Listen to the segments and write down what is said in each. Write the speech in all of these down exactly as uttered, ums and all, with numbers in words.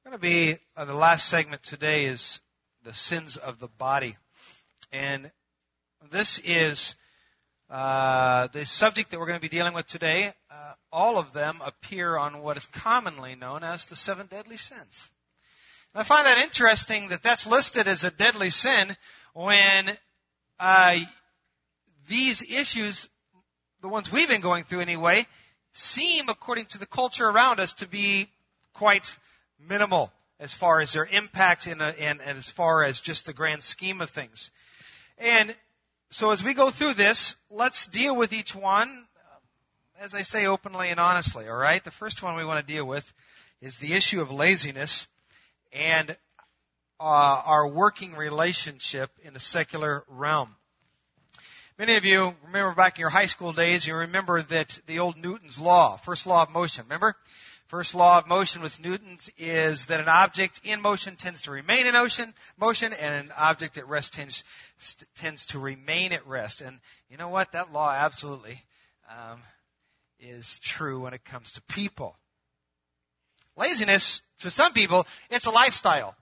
Going to be uh, the last segment today is the sins of the body, and this is uh, the subject that we're going to be dealing with today. Uh, all of them appear on what is commonly known as the seven deadly sins. And I find that interesting that that's listed as a deadly sin when uh, these issues, the ones we've been going through anyway, seem, according to the culture around us, to be quite minimal as far as their impact and, and, and as far as just the grand scheme of things. And so as we go through this, let's deal with each one, as I say, openly and honestly, all right? The first one we want to deal with is the issue of laziness and uh, our working relationship in the secular realm. Many of you remember back in your high school days, you remember that the old Newton's law, first law of motion, remember? First law of motion with Newton's is that an object in motion tends to remain in ocean, motion, and an object at rest tends, tends to remain at rest. And you know what? That law absolutely um, is true when it comes to people. Laziness, for some people, it's a lifestyle.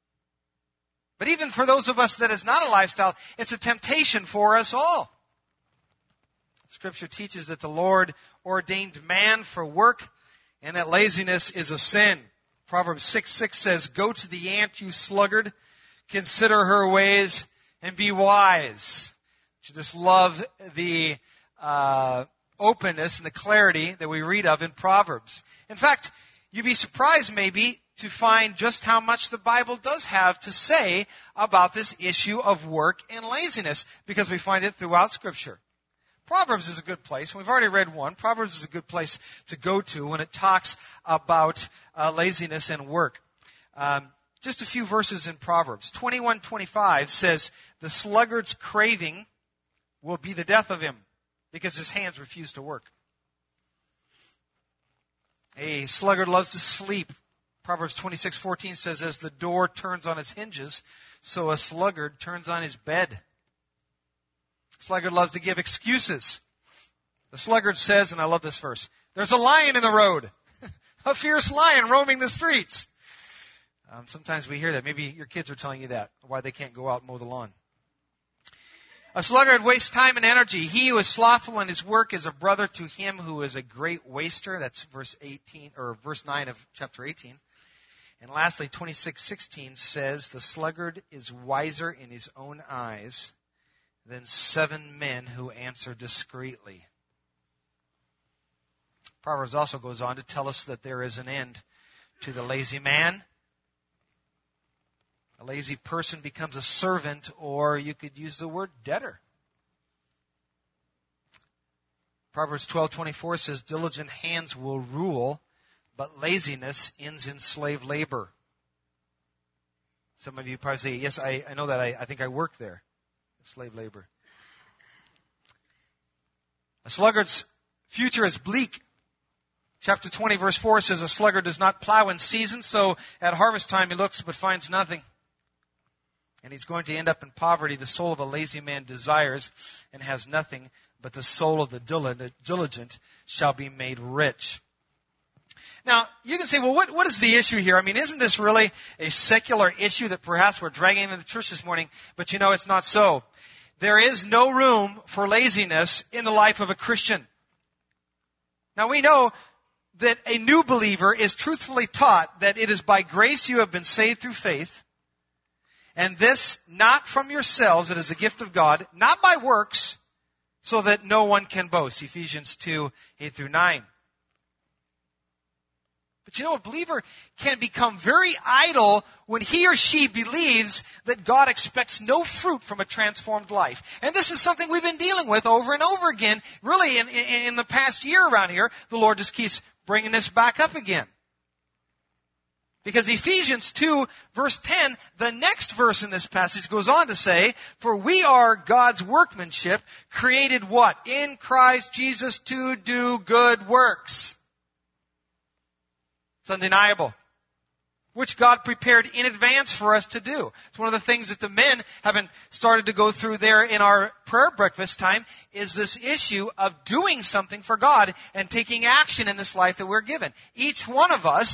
But even for those of us that is not a lifestyle, it's a temptation for us all. Scripture teaches that the Lord ordained man for work, and that laziness is a sin. Proverbs six six says, "Go to the ant, you sluggard, consider her ways, and be wise." You just love the uh, openness and the clarity that we read of in Proverbs. In fact, you'd be surprised maybe to find just how much the Bible does have to say about this issue of work and laziness, because we find it throughout Scripture. Proverbs is a good place. We've already read one. Proverbs is a good place to go to when it talks about uh, laziness and work. Um, just a few verses in Proverbs. twenty-one twenty-five says, "The sluggard's craving will be the death of him, because his hands refuse to work." A sluggard loves to sleep. Proverbs twenty-six fourteen says, "As the door turns on its hinges, so a sluggard turns on his bed." The sluggard loves to give excuses. The sluggard says, and I love this verse, "There's a lion in the road, a fierce lion roaming the streets." Um, sometimes we hear that. Maybe your kids are telling you that, why they can't go out and mow the lawn. A sluggard wastes time and energy. He who is slothful in his work is a brother to him who is a great waster. That's verse eighteen or verse nine of chapter eighteen. And lastly, twenty-six sixteen says, "The sluggard is wiser in his own eyes than seven men who answer discreetly." Proverbs also goes on to tell us that there is an end to the lazy man. A lazy person becomes a servant, or you could use the word debtor. Proverbs twelve twenty-four says, "Diligent hands will rule, but laziness ends in slave labor." Some of you probably say, "Yes, I, I know that. I, I think I work there." Slave labor. A sluggard's future is bleak. Chapter twenty, verse four says, "A sluggard does not plow in season, so at harvest time he looks but finds nothing." And he's going to end up in poverty. The soul of a lazy man desires and has nothing, but the soul of the diligent shall be made rich. Now, you can say, well, what, what is the issue here? I mean, isn't this really a secular issue that perhaps we're dragging into the church this morning? But you know, it's not so. There is no room for laziness in the life of a Christian. Now, we know that a new believer is truthfully taught that it is by grace you have been saved through faith, and this not from yourselves, it is a gift of God, not by works, so that no one can boast. Ephesians two, eight through nine. But you know, a believer can become very idle when he or she believes that God expects no fruit from a transformed life. And this is something we've been dealing with over and over again. Really, in, in, in the past year around here, the Lord just keeps bringing this back up again. Because Ephesians two, verse ten, the next verse in this passage goes on to say, "For we are God's workmanship, created" what? "In Christ Jesus to do good works." It's undeniable. Which God prepared in advance for us to do. It's one of the things that the men haven't started to go through there in our prayer breakfast time, is this issue of doing something for God and taking action in this life that we're given. Each one of us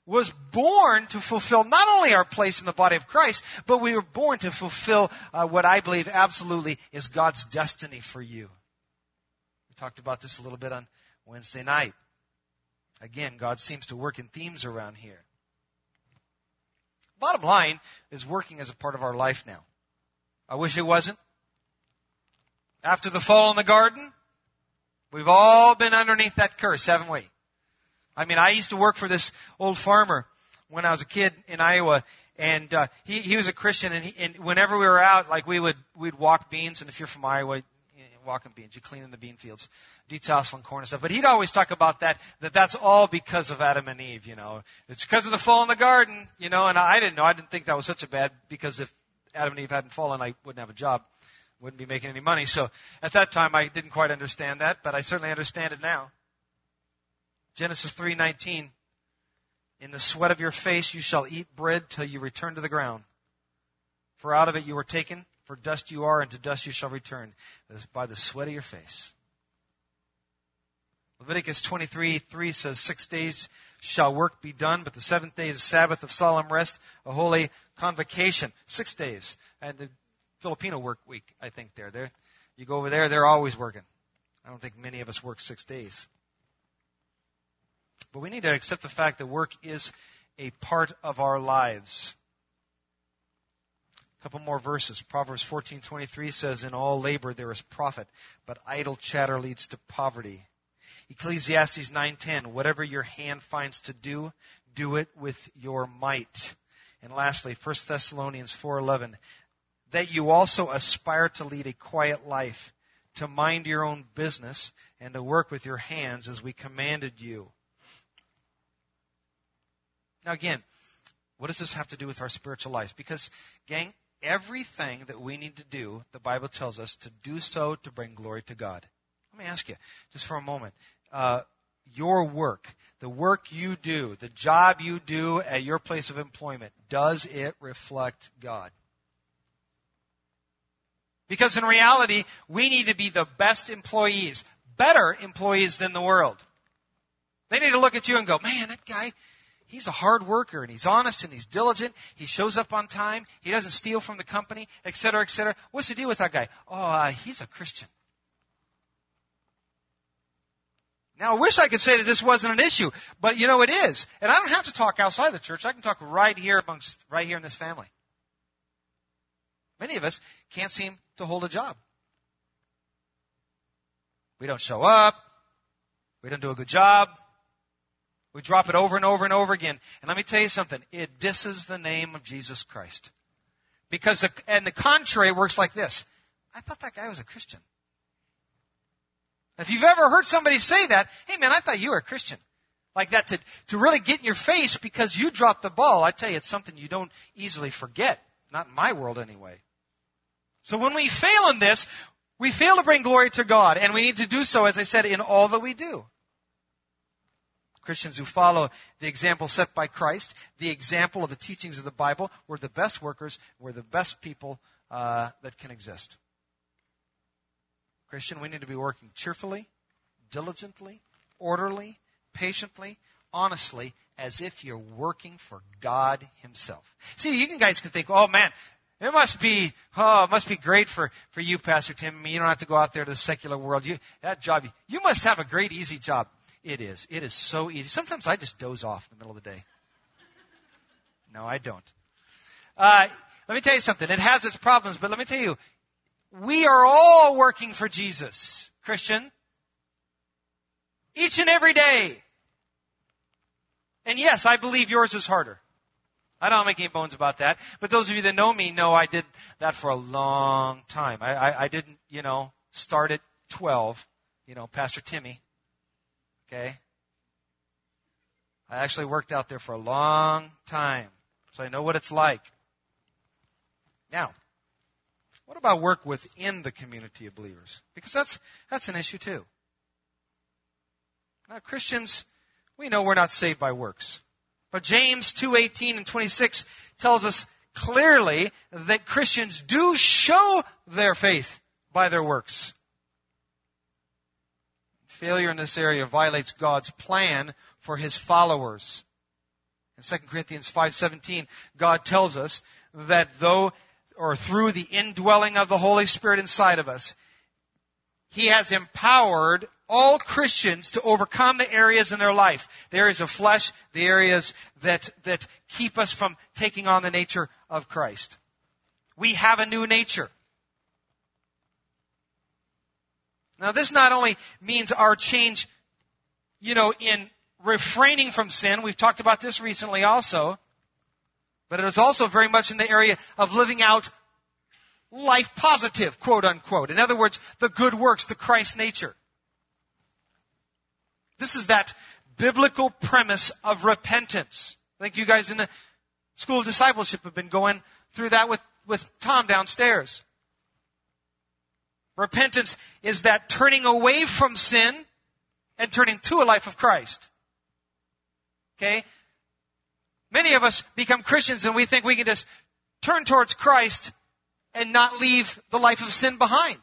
was born to fulfill not only our place in the body of Christ, but we were born to fulfill uh, what I believe absolutely is God's destiny for you. We talked about this a little bit on Wednesday night. Again, God seems to work in themes around here. Bottom line is working as a part of our life now. I wish it wasn't. After the fall in the garden, we've all been underneath that curse, haven't we? I mean, I used to work for this old farmer when I was a kid in Iowa, and uh, he he was a Christian, and, he, and whenever we were out, like we would we'd walk beans, and if you're from Iowa, you know, walking beans, you clean in the bean fields, detasseling corn and stuff. But he'd always talk about that that that's all because of Adam and Eve, you know. It's because of the fall in the garden, you know. And I didn't know, I didn't think that was such a bad, because if Adam and Eve hadn't fallen, I wouldn't have a job, wouldn't be making any money. So at that time, I didn't quite understand that, but I certainly understand it now. Genesis three nineteen, in the sweat of your face you shall eat bread till you return to the ground. For out of it you were taken, for dust you are, and to dust you shall return, by the sweat of your face. Leviticus twenty-three three says, six days shall work be done, but the seventh day is a Sabbath of solemn rest, a holy convocation. Six days. And the Filipino work week, I think, there. There, you go over there, they're always working. I don't think many of us work six days. But we need to accept the fact that work is a part of our lives. A couple more verses. Proverbs fourteen twenty-three says, in all labor there is profit, but idle chatter leads to poverty. Ecclesiastes nine ten, whatever your hand finds to do, do it with your might. And lastly, First Thessalonians four eleven, that you also aspire to lead a quiet life, to mind your own business, and to work with your hands as we commanded you. Now again, what does this have to do with our spiritual lives? Because, gang, everything that we need to do, the Bible tells us to do so to bring glory to God. Let me ask you, just for a moment, uh, your work, the work you do, the job you do at your place of employment, does it reflect God? Because in reality, we need to be the best employees, better employees than the world. They need to look at you and go, man, that guy, he's a hard worker, and he's honest, and he's diligent. He shows up on time. He doesn't steal from the company, et cetera, et cetera. What's the deal with that guy? Oh, uh, he's a Christian. Now, I wish I could say that this wasn't an issue, but you know it is. And I don't have to talk outside the church. I can talk right here amongst, right here in this family. Many of us can't seem to hold a job. We don't show up. We don't do a good job. We drop it over and over and over again. And let me tell you something. It disses the name of Jesus Christ. Because, the, and the contrary works like this. I thought that guy was a Christian. If you've ever heard somebody say that, hey man, I thought you were a Christian. Like that to, to really get in your face because you dropped the ball. I tell you, it's something you don't easily forget. Not in my world anyway. So when we fail in this, we fail to bring glory to God. And we need to do so, as I said, in all that we do. Christians who follow the example set by Christ, the example of the teachings of the Bible, we're the best workers, we're the best people uh, that can exist. Christian, we need to be working cheerfully, diligently, orderly, patiently, honestly, as if you're working for God Himself. See, you guys can think, oh man, it must be, oh, it must be great for, for you, Pastor Tim. I mean, you don't have to go out there to the secular world. You, that job, you must have a great, easy job. It is. It is so easy. Sometimes I just doze off in the middle of the day. No, I don't. Uh, let me tell you something. It has its problems, but let me tell you, we are all working for Jesus, Christian. Each and every day. And yes, I believe yours is harder. I don't make any bones about that. But those of you that know me know I did that for a long time. I, I, I didn't, you know, start at twelve, you know, Pastor Timmy. Okay? I actually worked out there for a long time. So I know what it's like. Now, what about work within the community of believers? Because that's that's an issue too. Now, Christians, we know we're not saved by works. But James two eighteen and twenty-six tells us clearly that Christians do show their faith by their works. Failure in this area violates God's plan for His followers. In Second Corinthians five seventeen, God tells us that though, or through the indwelling of the Holy Spirit inside of us, He has empowered all Christians to overcome the areas in their life, the areas of flesh, the areas that, that keep us from taking on the nature of Christ. We have a new nature. Now this not only means our change, you know, in refraining from sin. We've talked about this recently also. But it is also very much in the area of living out life positive, quote unquote. In other words, the good works, the Christ nature. This is that biblical premise of repentance. I think you guys in the School of Discipleship have been going through that with, with Tom downstairs. Repentance is that turning away from sin and turning to a life of Christ. Okay? Many of us become Christians and we think we can just turn towards Christ and not leave the life of sin behind.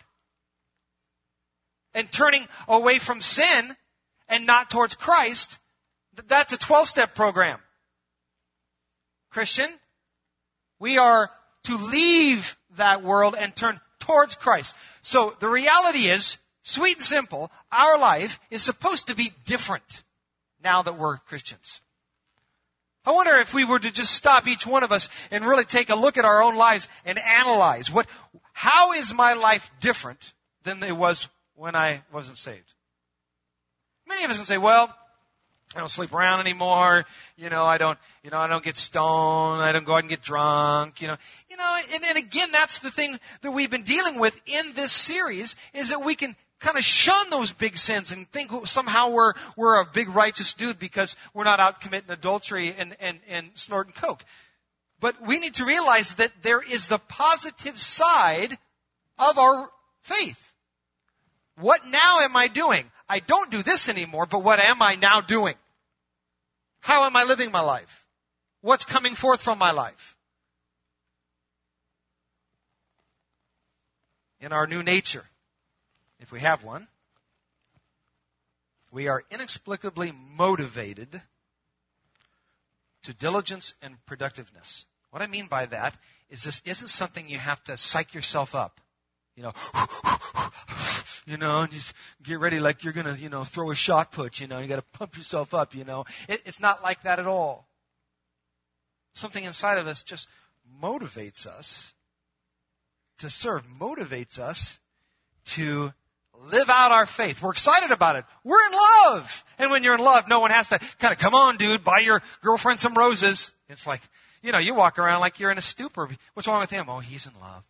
And turning away from sin and not towards Christ, that's a twelve-step program. Christian, we are to leave that world and turn towards Christ. So the reality is, sweet and simple, our life is supposed to be different now that we're Christians. I wonder if we were to just stop each one of us and really take a look at our own lives and analyze what, how is my life different than it was when I wasn't saved? Many of us can say, well, I don't sleep around anymore. You know, I don't, you know, I don't get stoned. I don't go out and get drunk. You know, you know, and, and again, that's the thing that we've been dealing with in this series is that we can kind of shun those big sins and think somehow we're, we're a big righteous dude because we're not out committing adultery and, and, and snorting coke. But we need to realize that there is the positive side of our faith. What now am I doing? I don't do this anymore, but what am I now doing? How am I living my life? What's coming forth from my life? In our new nature, if we have one, we are inexplicably motivated to diligence and productiveness. What I mean by that is this isn't something you have to psych yourself up. You know, you know, just get ready like you're going to, you know, throw a shot put, you know, you got to pump yourself up, you know. It, it's not like that at all. Something inside of us just motivates us to serve, motivates us to live out our faith. We're excited about it. We're in love. And when you're in love, no one has to kind of, come on, dude, buy your girlfriend some roses. It's like, you know, you walk around like you're in a stupor. What's wrong with him? Oh, he's in love.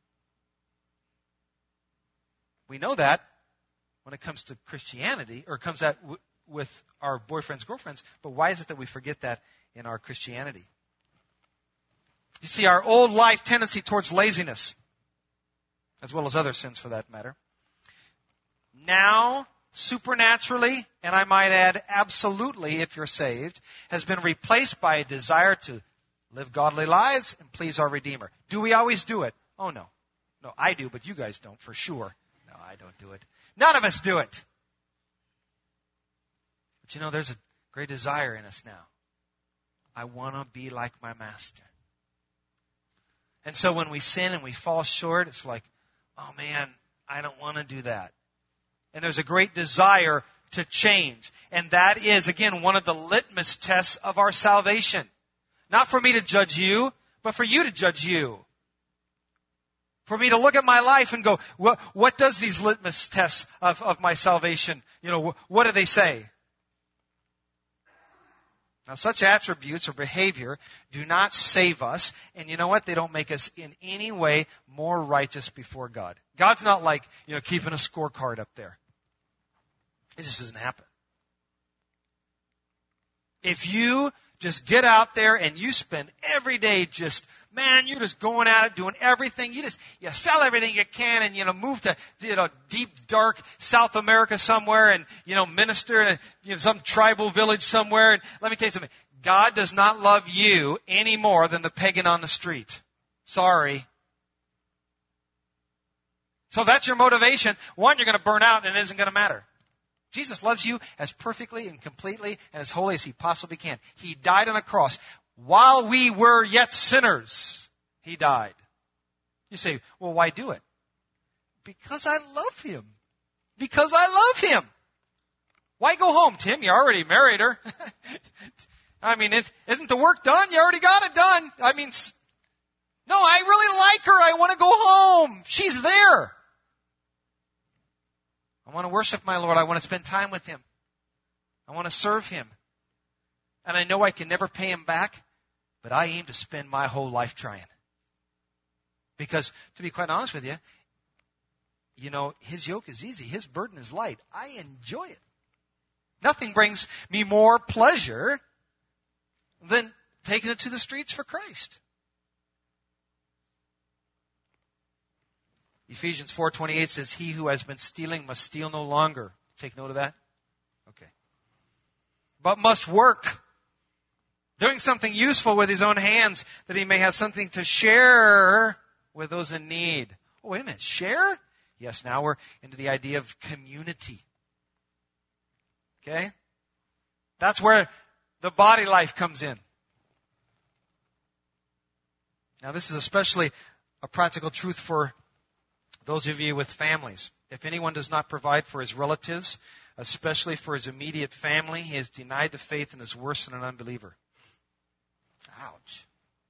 We know that when it comes to Christianity, or comes out w- with our boyfriends, girlfriends, but why is it that we forget that in our Christianity? You see, our old life tendency towards laziness, as well as other sins for that matter, now, supernaturally, and I might add absolutely if you're saved, has been replaced by a desire to live godly lives and please our Redeemer. Do we always do it? Oh, no. No, I do, but you guys don't, for sure. No, I don't do it. None of us do it. But you know, there's a great desire in us now. I want to be like my Master. And so when we sin and we fall short, it's like, oh man, I don't want to do that. And there's a great desire to change. And that is, again, one of the litmus tests of our salvation. Not for me to judge you, but for you to judge you. For me to look at my life and go, what, what does these litmus tests of, of my salvation, you know, what do they say? Now, such attributes or behavior do not save us. And you know what? They don't make us in any way more righteous before God. God's not like, you know, keeping a scorecard up there. It just doesn't happen. If you just get out there and you spend every day just, man, you're just going at it, doing everything. You just, you sell everything you can and, you know, move to, you know, deep, dark South America somewhere and, you know, minister in a, you know, some tribal village somewhere. And let me tell you something. God does not love you any more than the pagan on the street. Sorry. So that's your motivation. One, you're going to burn out and it isn't going to matter. Jesus loves you as perfectly and completely and as holy as he possibly can. He died on a cross. While we were yet sinners, he died. You say, well, why do it? Because I love him. Because I love him. Why go home, Tim? You already married her. I mean, it, isn't the work done? You already got it done. I mean, no, I really like her. I want to go home. She's there. I want to worship my Lord. I want to spend time with him. I want to serve him. And I know I can never pay him back, but I aim to spend my whole life trying. Because, to be quite honest with you, you know, his yoke is easy. His burden is light. I enjoy it. Nothing brings me more pleasure than taking it to the streets for Christ. Ephesians four twenty-eight says, he who has been stealing must steal no longer. Take note of that? Okay. But must work, doing something useful with his own hands, that he may have something to share with those in need. Oh, wait a minute. Share? Yes, now we're into the idea of community. Okay? That's where the body life comes in. Now, this is especially a practical truth for those of you with families. If anyone does not provide for his relatives, especially for his immediate family, he has denied the faith and is worse than an unbeliever. Ouch.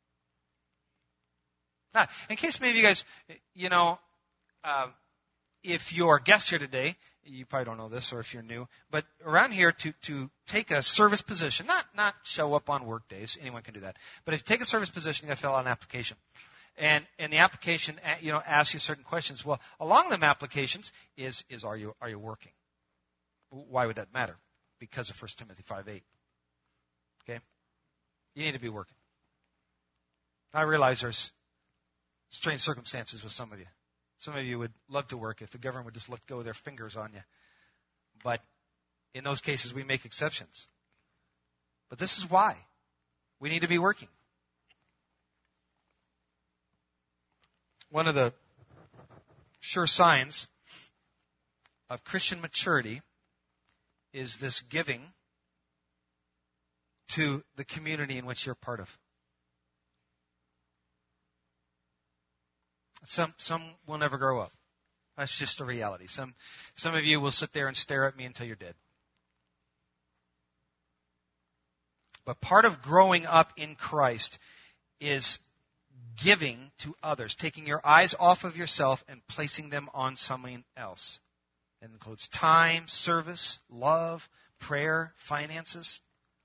Now, in case maybe you guys, you know, uh, if you're a guest here today, you probably don't know this, or if you're new, but around here to, to take a service position, not, not show up on work days, anyone can do that, but if you take a service position, you got to fill out an application. And, and the application, you know, asks you certain questions. Well, along them applications is, is are you, are you working? Why would that matter? Because of First Timothy five eight. Okay? You need to be working. I realize there's strange circumstances with some of you. Some of you would love to work if the government would just let go of their fingers on you. But in those cases, we make exceptions. But this is why. We need to be working. One of the sure signs of Christian maturity is this giving to the community in which you're part of. Some some will never grow up. That's just a reality. Some some of you will sit there and stare at me until you're dead. But part of growing up in Christ is giving to others, taking your eyes off of yourself and placing them on someone else. It includes time, service, love, prayer, finances.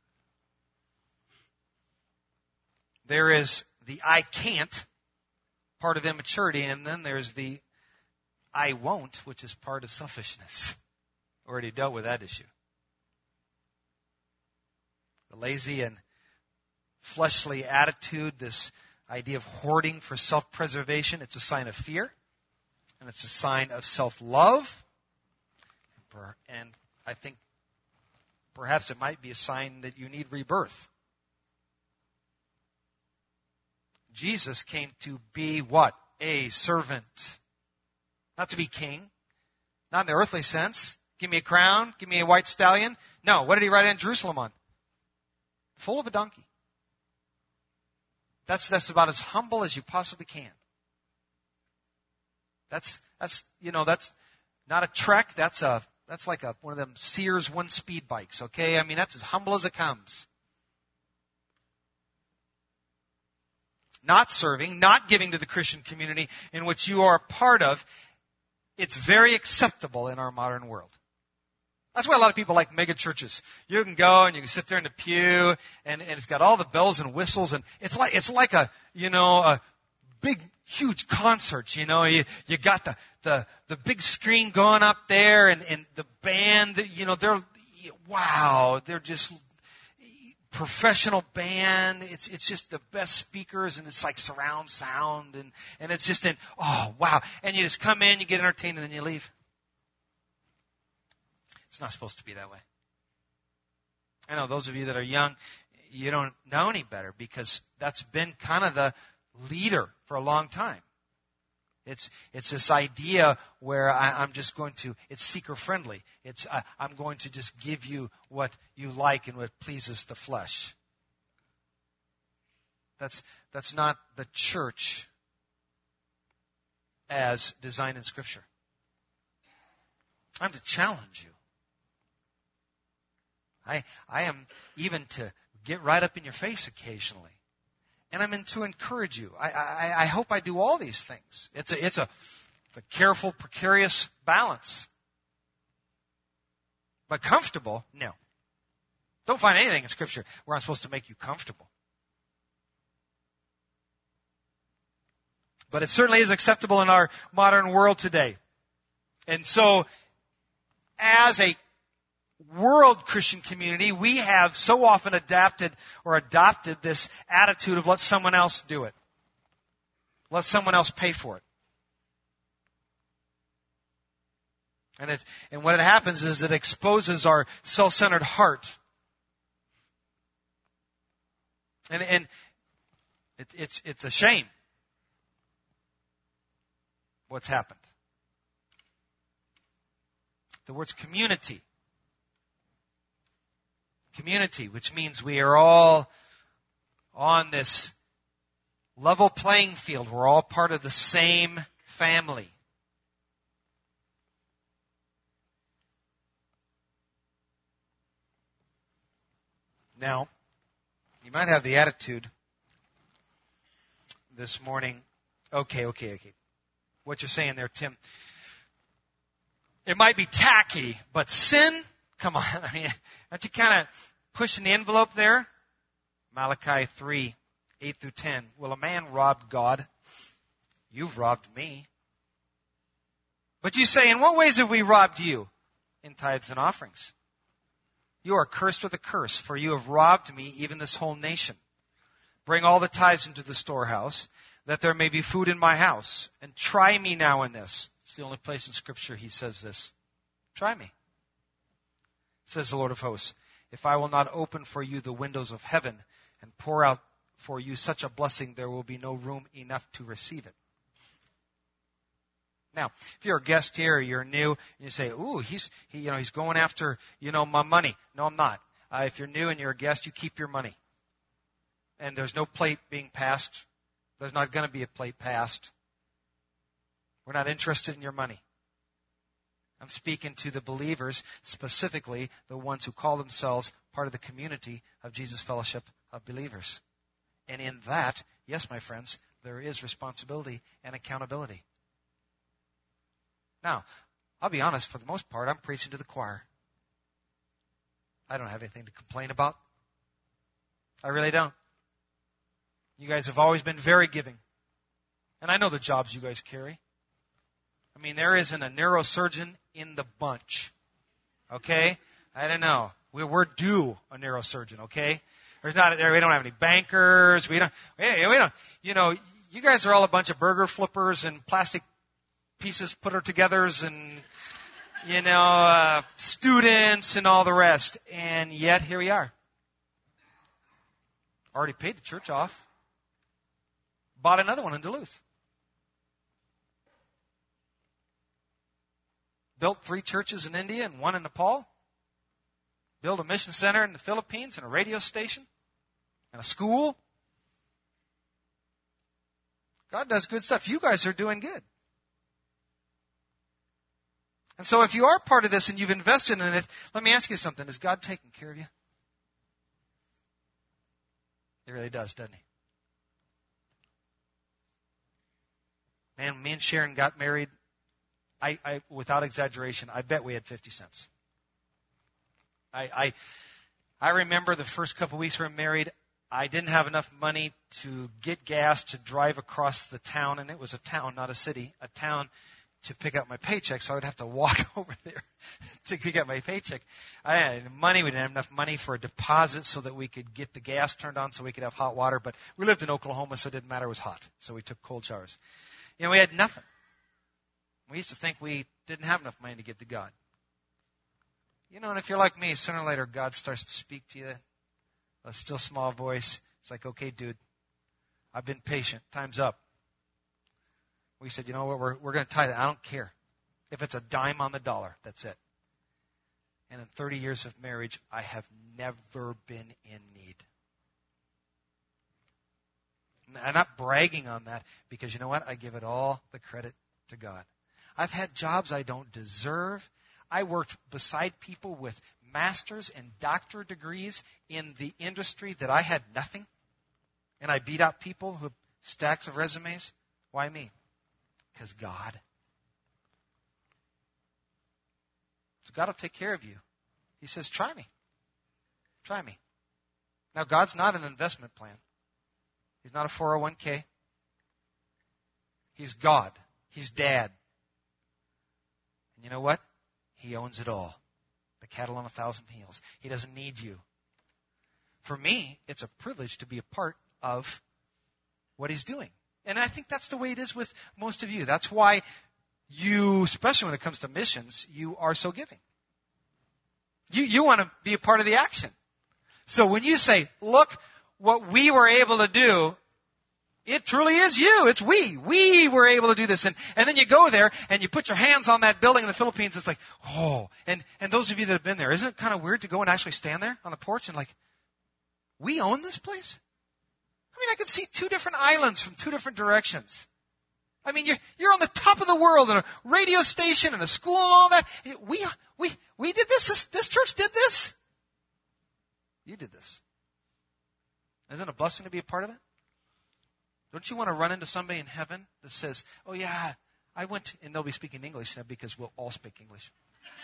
There is the I can't part of immaturity, and then there's the I won't, which is part of selfishness. Already dealt with that issue. The lazy and fleshly attitude, this idea of hoarding for self-preservation, it's a sign of fear, and it's a sign of self-love, and I think perhaps it might be a sign that you need rebirth. Jesus came to be what? A servant. Not to be king. Not in the earthly sense. Give me a crown. Give me a white stallion. No, what did he ride in Jerusalem on? Full of a donkey. That's, that's about as humble as you possibly can. That's, that's, you know, that's not a Trek. That's a, that's like a, one of them Sears one-speed bikes, okay? I mean, that's as humble as it comes. Not serving, not giving to the Christian community in which you are a part of, it's very acceptable in our modern world. That's why a lot of people like mega churches. You can go and you can sit there in the pew, and, and it's got all the bells and whistles, and it's like it's like a you know a big huge concert. You know, you you got the the the big screen going up there, and, and the band. You know, they're wow, they're just professional band. It's it's just the best speakers, and it's like surround sound, and and it's just in oh wow, and you just come in, you get entertained, and then you leave. It's not supposed to be that way. I know those of you that are young, you don't know any better because that's been kind of the leader for a long time. It's it's this idea where I, I'm just going to, it's seeker-friendly. It's I, I'm going to just give you what you like and what pleases the flesh. That's that's not the church as designed in Scripture. I'm to challenge you. I I am even to get right up in your face occasionally. And I'm in to encourage you. I, I, I hope I do all these things. It's a, it's a, it's a careful, precarious balance. But comfortable? No. Don't find anything in Scripture where I'm supposed to make you comfortable. But it certainly is acceptable in our modern world today. And so, as a world Christian community, we have so often adapted or adopted this attitude of let someone else do it. Let someone else pay for it. And it, and what it happens is it exposes our self-centered heart. And, and it, it's, it's a shame what's happened. The word's community. Community, which means we are all on this level playing field. We're all part of the same family. Now, you might have the attitude this morning, okay, okay, okay. What you're saying there, Tim, it might be tacky, but sin? Come on, I mean, aren't you kind of pushing the envelope there? Malachi three, eight through ten. Will a man rob God? You've robbed me. But you say, in what ways have we robbed you? In tithes and offerings. You are cursed with a curse, for you have robbed me, even this whole nation. Bring all the tithes into the storehouse, that there may be food in my house. And try me now in this. It's the only place in Scripture he says this. Try me, says the Lord of hosts, if I will not open for you the windows of heaven and pour out for you such a blessing, there will be no room enough to receive it. Now, if you're a guest here or you're new, and you say, ooh, he's, he, you know, he's going after, you know, my money. No, I'm not. Uh, if you're new and you're a guest, you keep your money. And there's no plate being passed. There's not going to be a plate passed. We're not interested in your money. I'm speaking to the believers, specifically the ones who call themselves part of the community of Jesus Fellowship of Believers. And in that, yes, my friends, there is responsibility and accountability. Now, I'll be honest, for the most part, I'm preaching to the choir. I don't have anything to complain about. I really don't. You guys have always been very giving. And I know the jobs you guys carry. I mean, there isn't a neurosurgeon in the bunch. Okay? I don't know. We, we're due a neurosurgeon, okay? There's not, we don't have any bankers. We don't, hey, we don't, you know, you guys are all a bunch of burger flippers and plastic pieces put her togethers and, you know, uh, students and all the rest. And yet, here we are. Already paid the church off. Bought another one in Duluth. Built three churches in India and one in Nepal. Built a mission center in the Philippines and a radio station and a school. God does good stuff. You guys are doing good. And so if you are part of this and you've invested in it, let me ask you something. Is God taking care of you? He really does, doesn't he? Man, me and Sharon got married, I, I without exaggeration, I bet we had fifty cents. I, I, I remember the first couple of weeks we were married, I didn't have enough money to get gas to drive across the town, and it was a town, not a city, a town to pick up my paycheck, so I would have to walk over there to pick up my paycheck. I had money, we didn't have enough money for a deposit so that we could get the gas turned on so we could have hot water, but we lived in Oklahoma, so it didn't matter, it was hot, so we took cold showers. You know, we had nothing. We used to think we didn't have enough money to get to God. You know, and if you're like me, sooner or later, God starts to speak to you. A still small voice. It's like, okay, dude, I've been patient. Time's up. We said, you know what, we're, we're going to tithe. I don't care. If it's a dime on the dollar, that's it. And in thirty years of marriage, I have never been in need. I'm not bragging on that because you know what? I give it all the credit to God. I've had jobs I don't deserve. I worked beside people with master's and doctorate degrees in the industry that I had nothing. And I beat out people who have stacks of resumes. Why me? Because God. So God will take care of you. He says, try me. Try me. Now, God's not an investment plan. He's not a four oh one k. He's God. He's Dad. And you know what? He owns it all. The cattle on a thousand hills. He doesn't need you. For me, it's a privilege to be a part of what He's doing. And I think that's the way it is with most of you. That's why you, especially when it comes to missions, you are so giving. You, you want to be a part of the action. So when you say, look what we were able to do, it truly is you. It's we. We were able to do this. And, and then you go there and you put your hands on that building in the Philippines. It's like, oh. And, and those of you that have been there, isn't it kind of weird to go and actually stand there on the porch and like, we own this place? I mean, I could see two different islands from two different directions. I mean, you're, you're on the top of the world and a radio station and a school and all that. We, we, we did this. This, this church did this. You did this. Isn't it a blessing to be a part of it? Don't you want to run into somebody in heaven that says, oh yeah, I went to, and they'll be speaking English now because we'll all speak English.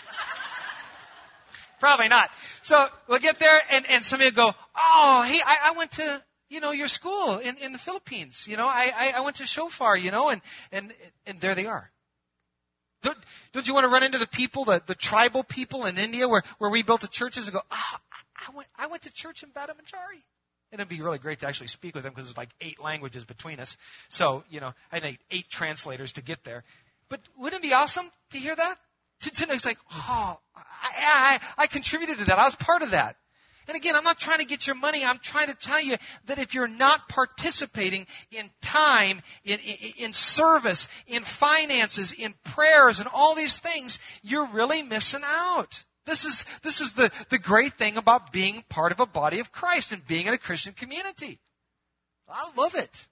Probably not. So we'll get there and, and somebody will go, oh, hey, I, I went to, you know, your school in, in the Philippines. You know, I, I, I went to Shofar, you know, and, and, and there they are. Don't, don't you want to run into the people, the, the tribal people in India where, where we built the churches and go, oh, I, I went, I went to church in Badamanjari. And it'd be really great to actually speak with them because there's like eight languages between us. So, you know, I need eight translators to get there. But wouldn't it be awesome to hear that? To, to know it's like, oh, I, I, I contributed to that. I was part of that. And again, I'm not trying to get your money. I'm trying to tell you that if you're not participating in time, in, in, in service, in finances, in prayers, and all these things, you're really missing out. This is, this is the, the great thing about being part of a body of Christ and being in a Christian community. I love it.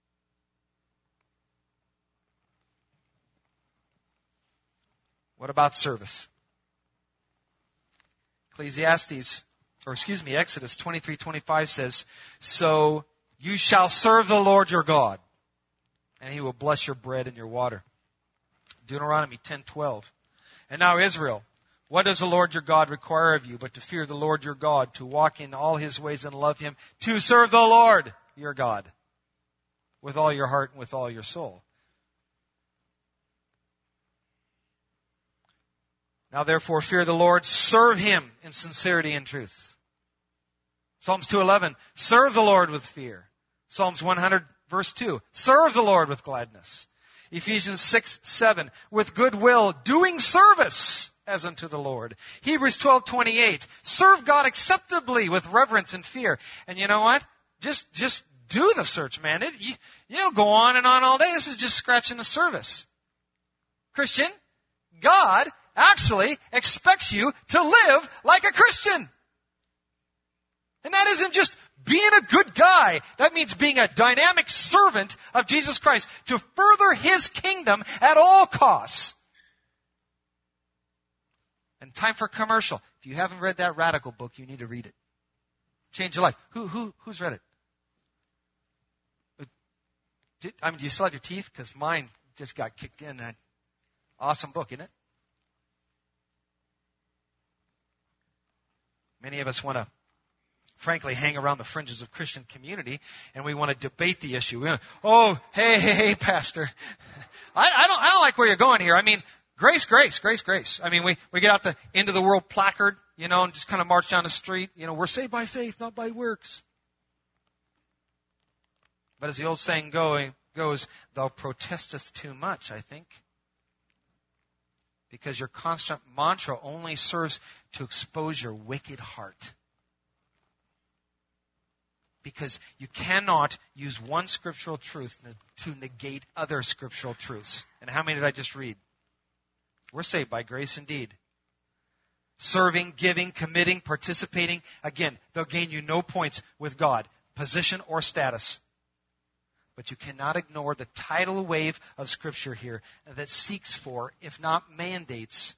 What about service? Ecclesiastes, or excuse me, Exodus twenty-three twenty-five says, so you shall serve the Lord your God, and He will bless your bread and your water. Deuteronomy ten twelve. And now Israel, what does the Lord your God require of you but to fear the Lord your God, to walk in all His ways and love Him, to serve the Lord your God with all your heart and with all your soul? Now therefore fear the Lord, serve Him in sincerity and truth. Psalms two eleven, serve the Lord with fear. Psalms one hundred verse two, serve the Lord with gladness. Ephesians six seven, with good will, doing service as unto the Lord. Hebrews twelve twenty-eight, serve God acceptably with reverence and fear. And you know what? Just, just do the search, man. It, you, you'll go on and on all day. This is just scratching the surface. Christian, God actually expects you to live like a Christian. And that isn't just being a good guy. That means being a dynamic servant of Jesus Christ to further His kingdom at all costs. And time for a commercial. If you haven't read that Radical book, you need to read it. Change your life. Who, who, who's read it? Did, I mean, do you still have your teeth? Because mine just got kicked in. And awesome book, isn't it? Many of us want to, frankly, hang around the fringes of Christian community, and we want to debate the issue. We want to, oh, hey, hey, hey, Pastor. I, I don't, I don't like where you're going here. I mean, grace, grace, grace, grace. I mean, we, we get out the end of the world placard, you know, and just kind of march down the street. You know, we're saved by faith, not by works. But as the old saying going, goes, thou protesteth too much, I think. Because your constant mantra only serves to expose your wicked heart. Because you cannot use one scriptural truth to negate other scriptural truths. And how many did I just read? We're saved by grace indeed. Serving, giving, committing, participating. Again, they'll gain you no points with God, position or status. But you cannot ignore the tidal wave of Scripture here that seeks for, if not mandates,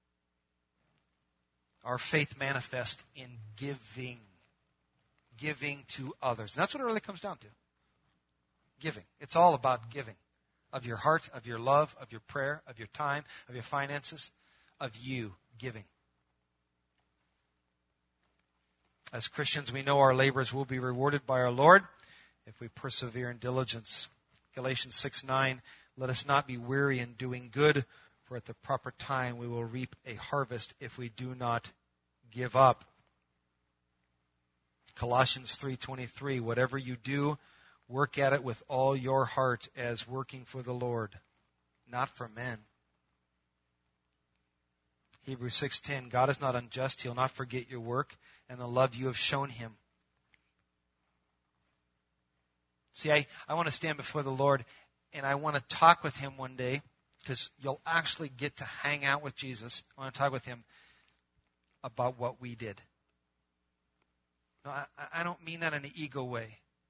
our faith manifest in giving. Giving to others. And that's what it really comes down to. Giving. It's all about giving. Of your heart, of your love, of your prayer, of your time, of your finances, of you giving. As Christians, we know our labors will be rewarded by our Lord if we persevere in diligence. Galatians six nine, let us not be weary in doing good, for at the proper time we will reap a harvest if we do not give up. Colossians three twenty-three, whatever you do, work at it with all your heart as working for the Lord, not for men. Hebrews six ten, God is not unjust. He'll not forget your work and the love you have shown Him. See, I, I want to stand before the Lord and I want to talk with Him one day, because you'll actually get to hang out with Jesus. I want to talk with Him about what we did. No, I, I don't mean that in an ego way.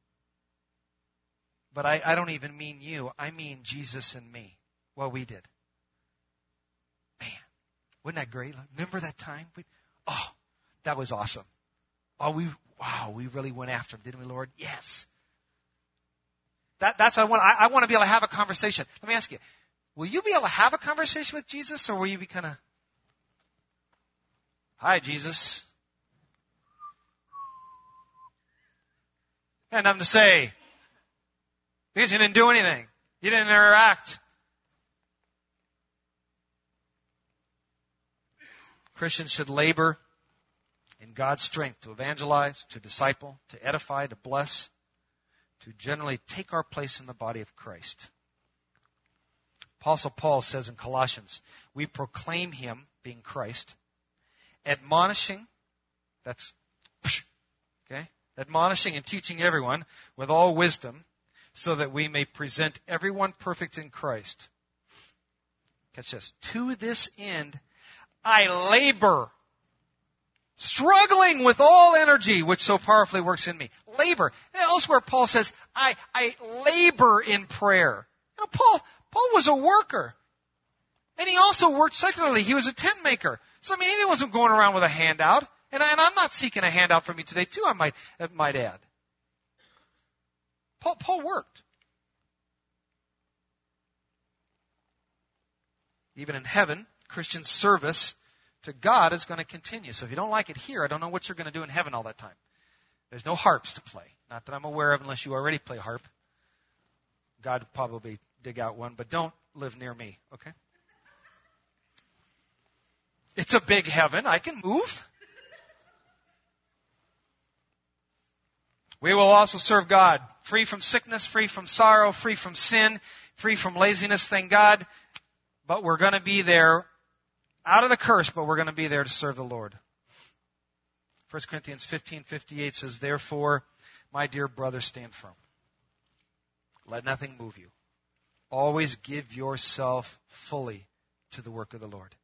But I, I don't even mean you. I mean Jesus and me. What we did. Man, wasn't that great? Remember that time? We, oh, that was awesome. Oh, we wow, we really went after Him, didn't we, Lord? Yes. That, that's what I want. I, I want to be able to have a conversation. Let me ask you, will you be able to have a conversation with Jesus, or will you be kind of, hi, Jesus. I had nothing to say. Because you didn't do anything. You didn't interact. Christians should labor in God's strength to evangelize, to disciple, to edify, to bless, to generally take our place in the body of Christ. Apostle Paul says in Colossians, we proclaim Him, being Christ, admonishing, that's, okay, admonishing and teaching everyone with all wisdom, so that we may present everyone perfect in Christ. Catch this. To this end, I labor, struggling with all energy, which so powerfully works in me. Labor. And elsewhere, Paul says, I, I labor in prayer. You know, Paul, Paul was a worker. And he also worked secularly. He was a tent maker. So, I mean, he wasn't going around with a handout. And, I, and I'm not seeking a handout from you today, too, I might, I might add. Paul, Paul worked. Even in heaven, Christian service to God is going to continue. So if you don't like it here, I don't know what you're going to do in heaven all that time. There's no harps to play. Not that I'm aware of, unless you already play harp. God would probably dig out one, but don't live near me, okay? It's a big heaven. I can move. We will also serve God, free from sickness, free from sorrow, free from sin, free from laziness, thank God. But we're going to be there, out of the curse, but we're going to be there to serve the Lord. First Corinthians fifteen fifty-eight says, therefore, my dear brothers, stand firm. Let nothing move you. Always give yourself fully to the work of the Lord.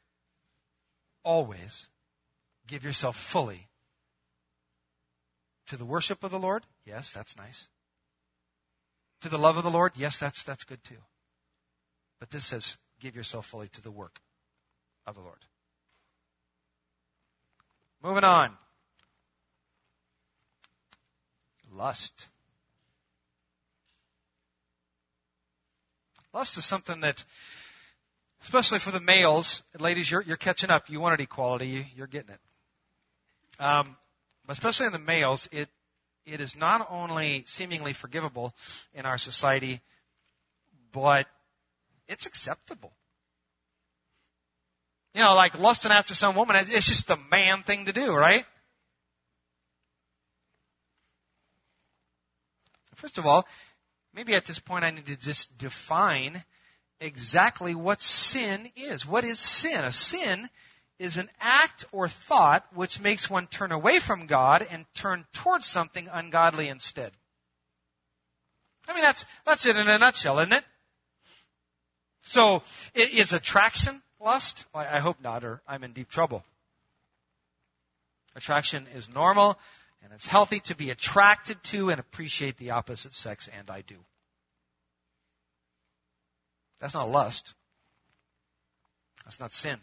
Always give yourself fully to the worship of the Lord. Yes, that's nice. To the love of the Lord. Yes, that's that's good too. But this says, give yourself fully to the work of the Lord. Moving on. Lust. Lust is something that, especially for the males, ladies, you're, you're catching up. You wanted equality. You, you're getting it. Um, but especially in the males, it it is not only seemingly forgivable in our society, but it's acceptable. You know, like lusting after some woman, it's just the man thing to do, right? First of all, maybe at this point I need to just define exactly what sin is. What is sin? A sin is an act or thought which makes one turn away from God and turn towards something ungodly instead. I mean, that's, that's it in a nutshell, isn't it? So, is attraction lust? Well, I hope not, or I'm in deep trouble. Attraction is normal, and it's healthy to be attracted to and appreciate the opposite sex, and I do. That's not lust. That's not sin.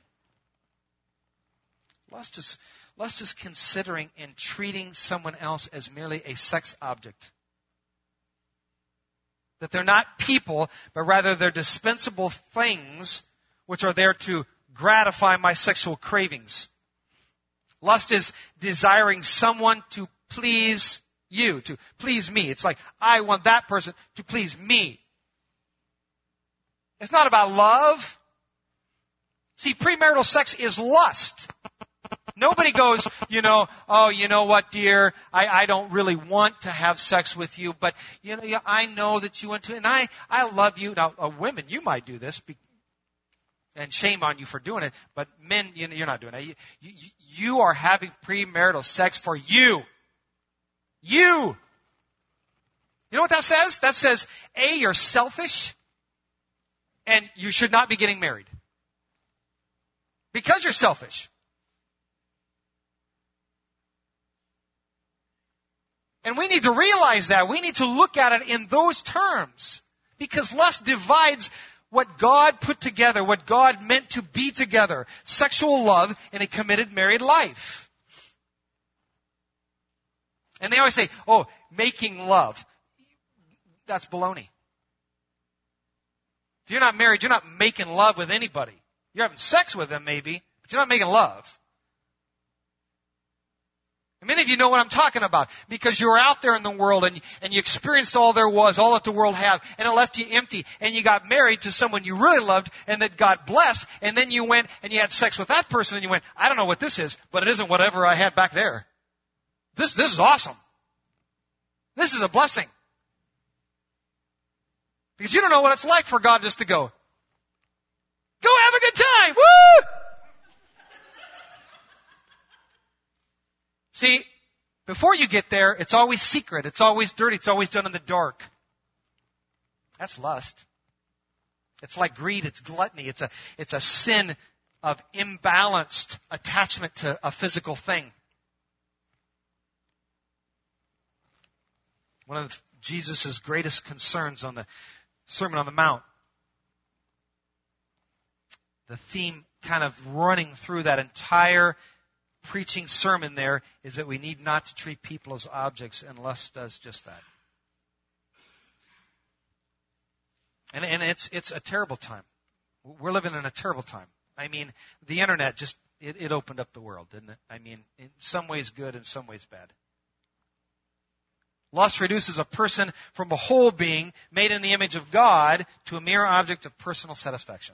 Lust is, lust is considering and treating someone else as merely a sex object. That they're not people, but rather they're dispensable things which are there to gratify my sexual cravings. Lust is desiring someone to please you, to please me. It's like, I want that person to please me. It's not about love. See, premarital sex is lust. Nobody goes, you know, oh, you know what, dear, I, I don't really want to have sex with you, but, you know, I know that you want to, and I, I love you. Now, uh, women, you might do this, be, and shame on you for doing it, but men, you know, you're not doing it. You, you, you are having premarital sex for you. You. You know what that says? That says, A, you're selfish, and you should not be getting married. Because you're selfish. And we need to realize that. We need to look at it in those terms. Because lust divides what God put together, what God meant to be together. Sexual love in a committed married life. And they always say, oh, making love. That's baloney. If you're not married, you're not making love with anybody. You're having sex with them maybe, but you're not making love. And many of you know what I'm talking about because you were out there in the world and, and you experienced all there was, all that the world had, and it left you empty. And you got married to someone you really loved and that God blessed. And then you went and you had sex with that person and you went, I don't know what this is, but it isn't whatever I had back there. This, this is awesome. This is a blessing. Because you don't know what it's like for God just to go, go have a good time. Woo! See, before you get there, it's always secret. It's always dirty. It's always done in the dark. That's lust. It's like greed. It's gluttony. It's a, it's a sin of imbalanced attachment to a physical thing. One of Jesus' greatest concerns on the Sermon on the Mount, the theme kind of running through that entire preaching sermon there is that we need not to treat people as objects, and lust does just that. And, and it's it's a terrible time. We're living in a terrible time. I mean, the internet just, it, it opened up the world, didn't it? I mean, in some ways good, in some ways bad. Lust reduces a person from a whole being made in the image of God to a mere object of personal satisfaction.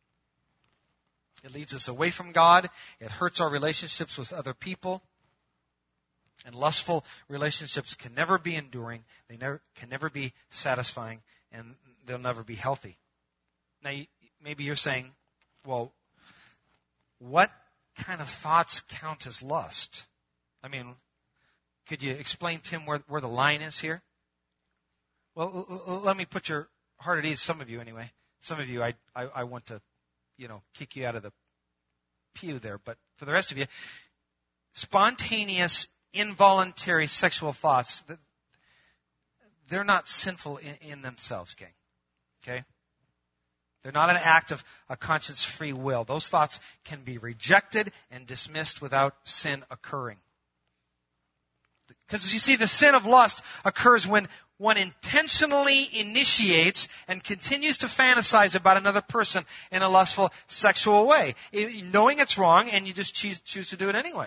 It leads us away from God. It hurts our relationships with other people. And lustful relationships can never be enduring. They never, can never be satisfying. And they'll never be healthy. Now, maybe you're saying, well, what kind of thoughts count as lust? I mean, could you explain, Tim, where, where the line is here? Well, l- l- let me put your heart at ease, some of you anyway. Some of you, I, I, I want to, you know, kick you out of the pew there. But for the rest of you, spontaneous, involuntary sexual thoughts, they're not sinful in, in themselves, gang. Okay? They're not an act of a conscience-free will. Those thoughts can be rejected and dismissed without sin occurring. Because you see, the sin of lust occurs when one intentionally initiates and continues to fantasize about another person in a lustful sexual way, knowing it's wrong, and you just choose, choose to do it anyway.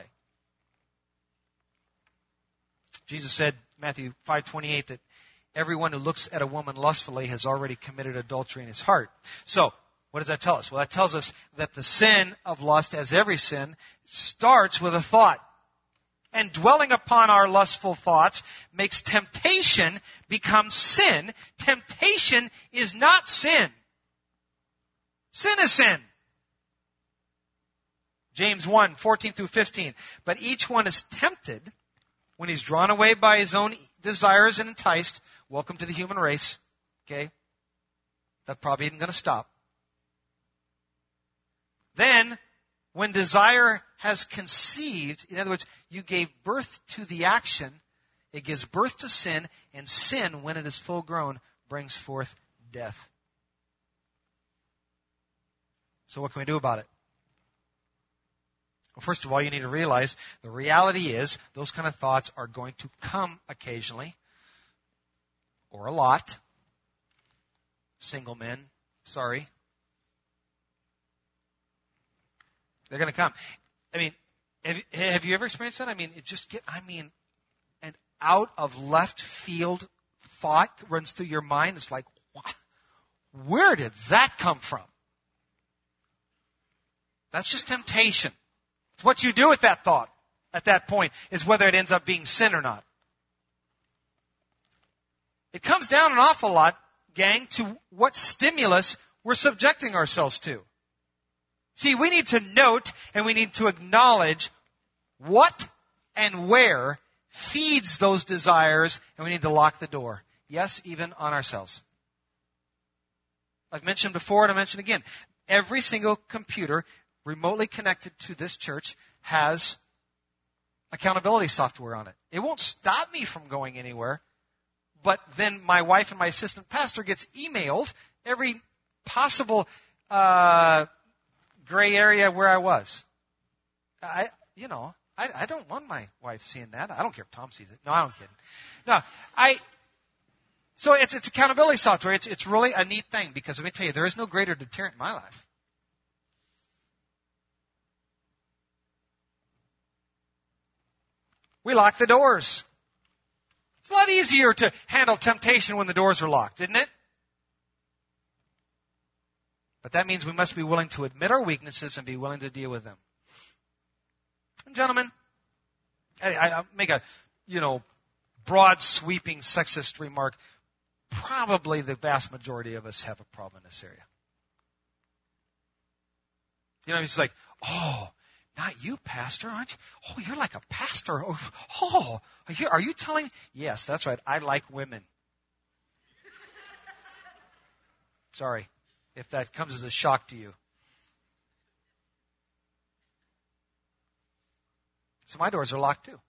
Jesus said, Matthew five twenty-eight, that everyone who looks at a woman lustfully has already committed adultery in his heart. So, what does that tell us? Well, that tells us that the sin of lust, as every sin, starts with a thought. And dwelling upon our lustful thoughts makes temptation become sin. Temptation is not sin. Sin is sin. James one, fourteen through fifteen. But each one is tempted when he's drawn away by his own desires and enticed. Welcome to the human race. Okay? That probably isn't going to stop. Then, when desire has conceived, in other words, you gave birth to the action, it gives birth to sin, and sin, when it is full grown, brings forth death. So what can we do about it? Well, first of all, you need to realize the reality is those kind of thoughts are going to come occasionally, or a lot. Single men, sorry. They're going to come. I mean, have, have you ever experienced that? I mean, it just get, I mean, an out of left field thought runs through your mind. It's like, where did that come from? That's just temptation. It's what you do with that thought at that point is whether it ends up being sin or not. It comes down an awful lot, gang, to what stimulus we're subjecting ourselves to. See, we need to note and we need to acknowledge what and where feeds those desires, and we need to lock the door. Yes, even on ourselves. I've mentioned before and I mention again, every single computer remotely connected to this church has accountability software on it. It won't stop me from going anywhere, but then my wife and my assistant pastor gets emailed every possible uh, gray area where I was. I, you know, I, I don't want my wife seeing that. I don't care if Tom sees it. No, I don't kid. No, I. So it's it's accountability software. It's it's really a neat thing because let me tell you, there is no greater deterrent in my life. We lock the doors. It's a lot easier to handle temptation when the doors are locked, isn't it? But that means we must be willing to admit our weaknesses and be willing to deal with them. And gentlemen, I, I make a, you know, broad, sweeping, sexist remark. Probably the vast majority of us have a problem in this area. You know, it's like, oh, not you, pastor, aren't you? Oh, you're like a pastor. Oh, oh are, you, are you telling? Yes, that's right. I like women. Sorry if that comes as a shock to you. So my doors are locked too.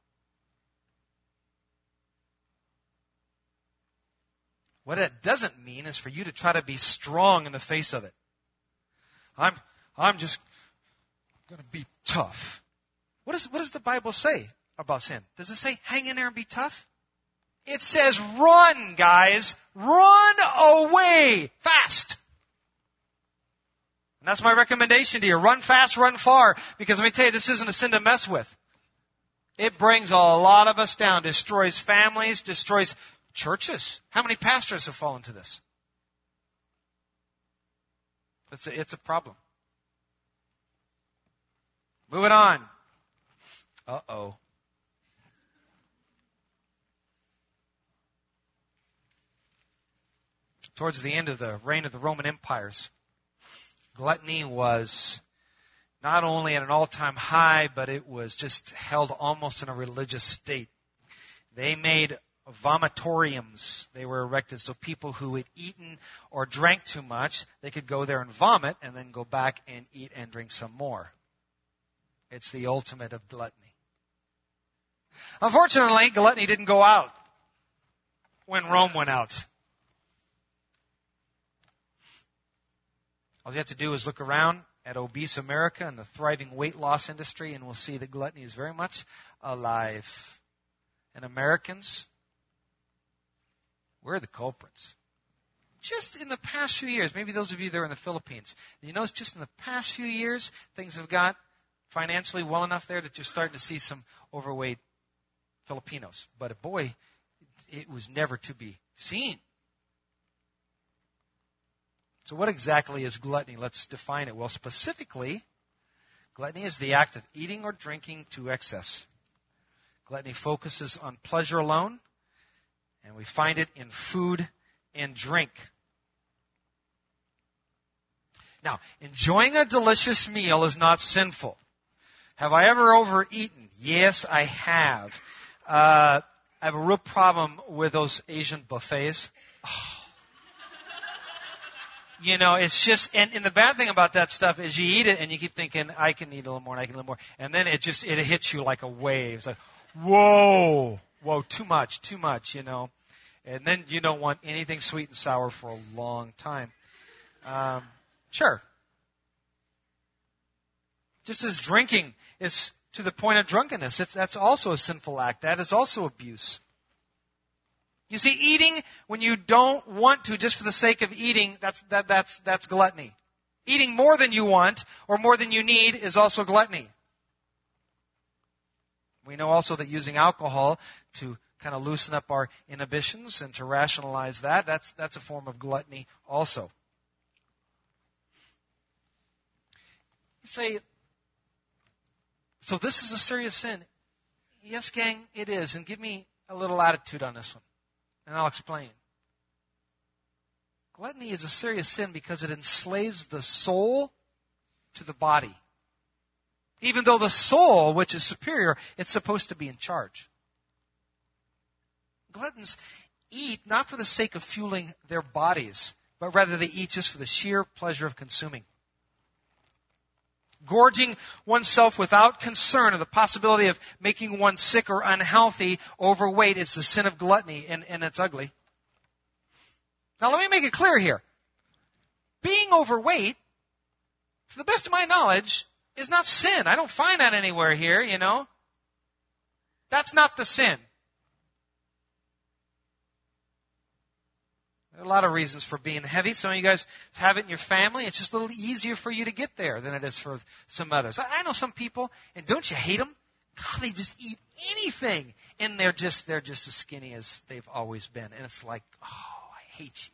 What it doesn't mean is for you to try to be strong in the face of it. I'm, I'm just going to be tough. What, is, what does the Bible say about sin? Does it say hang in there and be tough? It says run, guys. Run away fast. And that's my recommendation to you. Run fast, run far. Because let me tell you, this isn't a sin to mess with. It brings a lot of us down. Destroys families, destroys churches. How many pastors have fallen to this? It's a, it's a problem. Moving on. Uh-oh. Towards the end of the reign of the Roman empires, gluttony was not only at an all-time high, but it was just held almost in a religious state. They made vomitoriums. They were erected so people who had eaten or drank too much, they could go there and vomit and then go back and eat and drink some more. It's the ultimate of gluttony. Unfortunately, gluttony didn't go out when Rome went out. All you have to do is look around at obese America and the thriving weight loss industry, and we'll see that gluttony is very much alive. And Americans, we're the culprits. Just in the past few years, maybe those of you that are in the Philippines, you notice just in the past few years, things have got financially well enough there that you're starting to see some overweight Filipinos. But boy, it was never to be seen. So what exactly is gluttony? Let's define it. Well, specifically, gluttony is the act of eating or drinking to excess. Gluttony focuses on pleasure alone, and we find it in food and drink. Now, enjoying a delicious meal is not sinful. Have I ever overeaten? Yes, I have. Uh, I have a real problem with those Asian buffets. Oh. You know, it's just, and, and the bad thing about that stuff is you eat it and you keep thinking, I can eat a little more and I can eat a little more. And then it just, it hits you like a wave. It's like, whoa, whoa, too much, too much, you know. And then you don't want anything sweet and sour for a long time. Um, sure. Just as drinking is to the point of drunkenness, it's, that's also a sinful act. That is also abuse. You see, eating when you don't want to just for the sake of eating, that's, that, that's, that's gluttony. Eating more than you want or more than you need is also gluttony. We know also that using alcohol to kind of loosen up our inhibitions and to rationalize that, that's, that's a form of gluttony also. You say, so this is a serious sin. Yes, gang, it is. And give me a little attitude on this one. And I'll explain. Gluttony is a serious sin because it enslaves the soul to the body. Even though the soul, which is superior, it's supposed to be in charge. Gluttons eat not for the sake of fueling their bodies, but rather they eat just for the sheer pleasure of consuming. Gorging oneself without concern of the possibility of making one sick or unhealthy, overweight, it's the sin of gluttony, and, and it's ugly. Now let me make it clear here. Being overweight, to the best of my knowledge, is not sin. I don't find that anywhere here, you know. That's not the sin. There are a lot of reasons for being heavy. Some of you guys have it in your family. It's just a little easier for you to get there than it is for some others. I know some people, and don't you hate them? God, they just eat anything, and they're just they're just as skinny as they've always been. And it's like, oh, I hate you.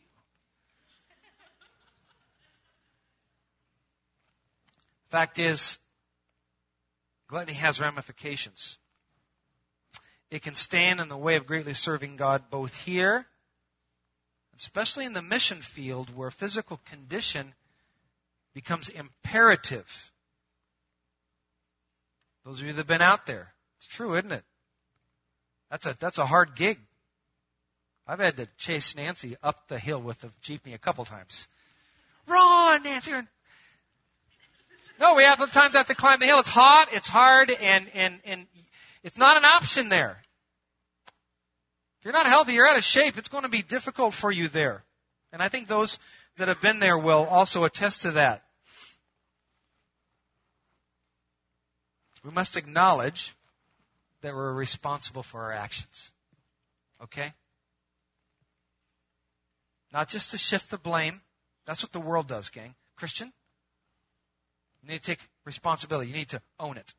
Fact is, gluttony has ramifications. It can stand in the way of greatly serving God both here, especially in the mission field where physical condition becomes imperative. Those of you that have been out there, it's true, isn't it? That's a, that's a hard gig. I've had to chase Nancy up the hill with the jeepney a couple times. Run, Nancy! No, we have sometimes have to climb the hill. It's hot, it's hard, and, and, and it's not an option there. If you're not healthy, you're out of shape, it's going to be difficult for you there. And I think those that have been there will also attest to that. We must acknowledge that we're responsible for our actions. Okay? Not just to shift the blame. That's what the world does, gang. Christian, you need to take responsibility. You need to own it.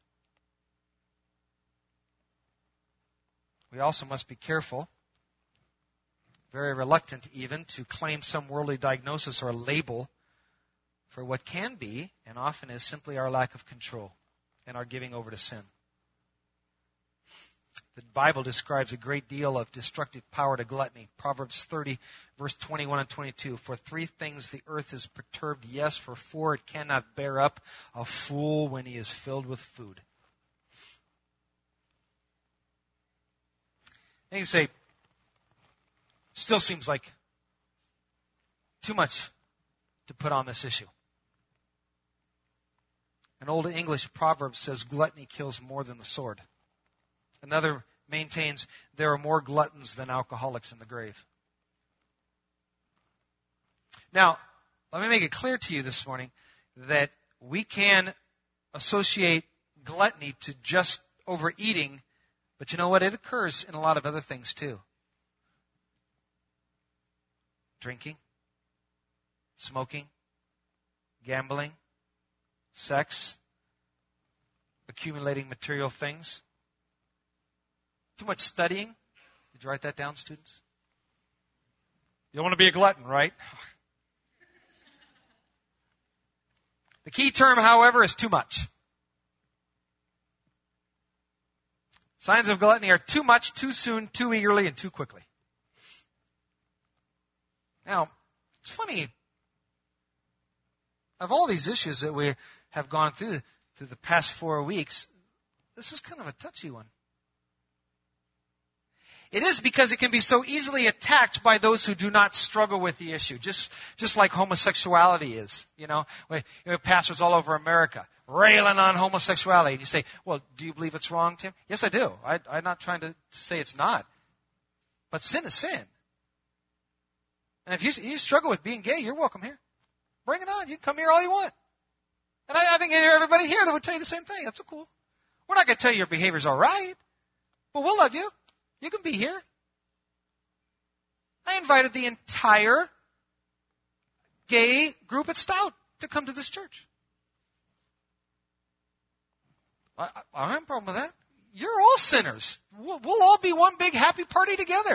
We also must be careful, very reluctant even, to claim some worldly diagnosis or label for what can be, and often is, simply our lack of control and our giving over to sin. The Bible describes a great deal of destructive power to gluttony. Proverbs thirty, verse twenty-one and twenty-two. For three things the earth is perturbed, yes, for four it cannot bear up, a fool when he is filled with food. And you say, still seems like too much to put on this issue. An old English proverb says, gluttony kills more than the sword. Another maintains there are more gluttons than alcoholics in the grave. Now, let me make it clear to you this morning that we can associate gluttony to just overeating. But you know what? It occurs in a lot of other things too. Drinking, smoking, gambling, sex, accumulating material things, too much studying. Did you write that down, students? You don't want to be a glutton, right? The key term, however, is too much. Signs of gluttony are too much, too soon, too eagerly, and too quickly. Now, it's funny. Of all these issues that we have gone through through the past four weeks, this is kind of a touchy one. It is because it can be so easily attacked by those who do not struggle with the issue, just just like homosexuality is. You know, you know, pastors all over America railing on homosexuality. And you say, well, do you believe it's wrong, Tim? Yes, I do. I, I'm not trying to say it's not. But sin is sin. And if you, you struggle with being gay, you're welcome here. Bring it on. You can come here all you want. And I, I think everybody here that would tell you the same thing. That's so cool. We're not going to tell you your behavior's all right, but we'll love you. You can be here. I invited the entire gay group at Stout to come to this church. I, I don't have a problem with that. You're all sinners. We'll, we'll all be one big happy party together.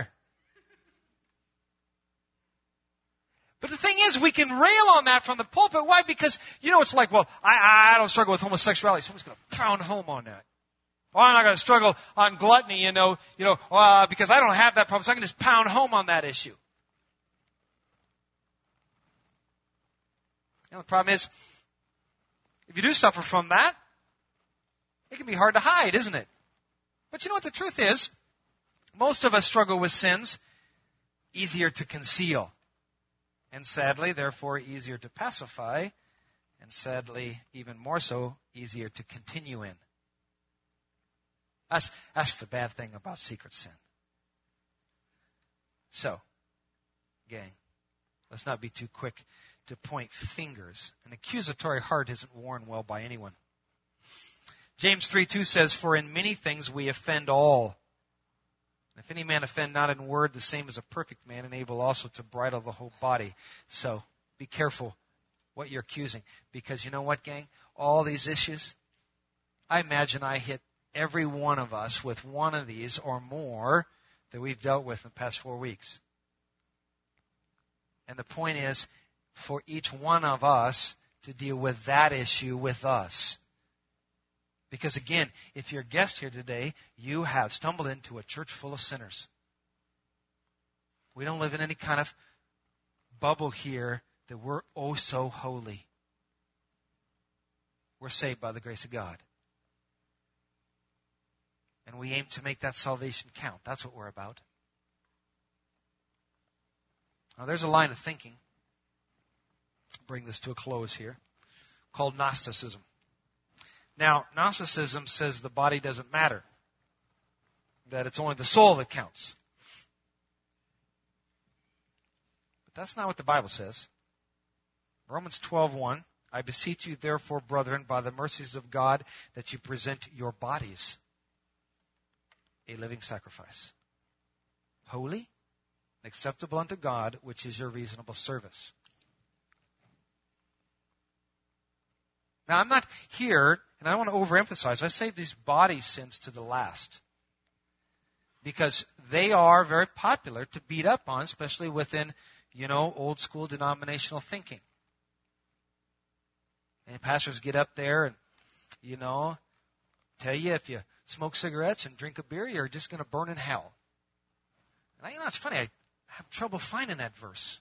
But the thing is, we can rail on that from the pulpit. Why? Because, you know, it's like, well, I, I don't struggle with homosexuality. Someone's going to pound home on that. Well, I'm not going to struggle on gluttony, you know, you know, uh, because I don't have that problem, so I can just pound home on that issue. You know, the problem is, if you do suffer from that, it can be hard to hide, isn't it? But you know what the truth is? Most of us struggle with sins easier to conceal. And sadly, therefore, easier to pacify. And sadly, even more so, easier to continue in. That's, that's the bad thing about secret sin. So, gang, let's not be too quick to point fingers. An accusatory heart isn't worn well by anyone. James three two says, for in many things we offend all. If any man offend not in word, the same as a perfect man, and able also to bridle the whole body. So, be careful what you're accusing. Because you know what, gang? All these issues, I imagine I hit every one of us with one of these or more that we've dealt with in the past four weeks. And the point is for each one of us to deal with that issue with us. Because again, if you're a guest here today, you have stumbled into a church full of sinners. We don't live in any kind of bubble here that we're oh so holy. We're saved by the grace of God. And we aim to make that salvation count. That's what we're about. Now there's a line of thinking, bring this to a close here, called Gnosticism. Now, Gnosticism says the body doesn't matter, that it's only the soul that counts. But that's not what the Bible says. Romans twelve one, I beseech you therefore, brethren, by the mercies of God, that you present your bodies a living sacrifice, holy and acceptable unto God, which is your reasonable service. Now, I'm not here, and I don't want to overemphasize, I save these body sins to the last. Because they are very popular to beat up on, especially within, you know, old school denominational thinking. And pastors get up there and, you know, tell you if you smoke cigarettes and drink a beer, you're just going to burn in hell. And I, you know, it's funny, I have trouble finding that verse.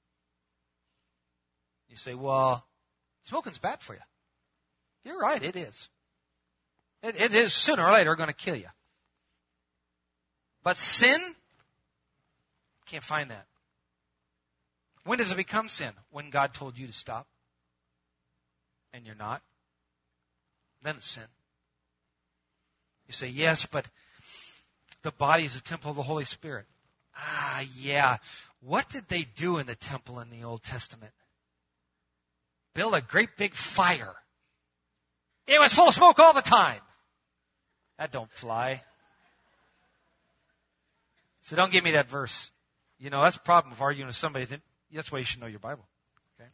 You say, well, smoking's bad for you. You're right, it is. It, it is sooner or later going to kill you. But sin, can't find that. When does it become sin? When God told you to stop and you're not. Then it's sin. You say, yes, but the body is a temple of the Holy Spirit. Ah, yeah. What did they do in the temple in the Old Testament? Build a great big fire. It was full of smoke all the time. That don't fly. So don't give me that verse. You know, that's a problem of arguing with somebody. That's why you should know your Bible. Okay?